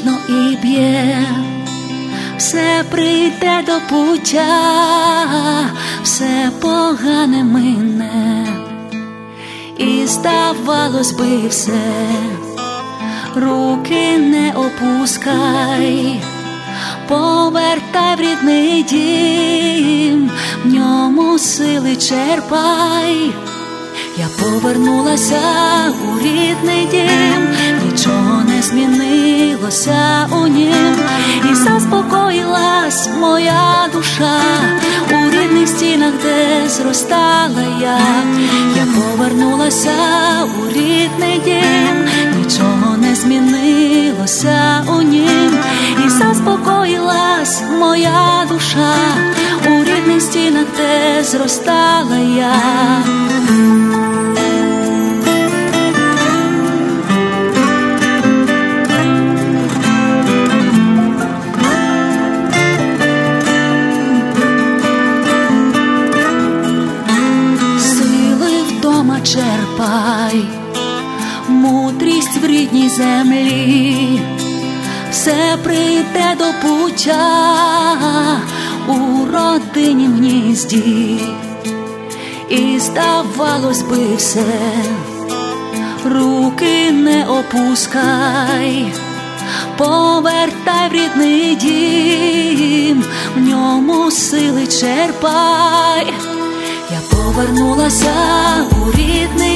ніжно і б'є, все прийде до пуття, все погане мине, і здавалось би все, руки не опускай, повертай в рідний дім, в ньому сили черпай. Я повернулася у рідний дім, нічого не змінилося у нім, і заспокоїлась моя душа у рідних стінах, де зростала я. Я повернулася у рідний дім, нічого не змінилося у нім, і заспокоїлась моя душа у рідних стінах, де зростала я. Черпай мудрість в рідній землі, все прийде до пуття у родині в гнізді, і здавалось би все, руки не опускай, повертай в рідний дім, в ньому сили черпай. Я повернулася у рідний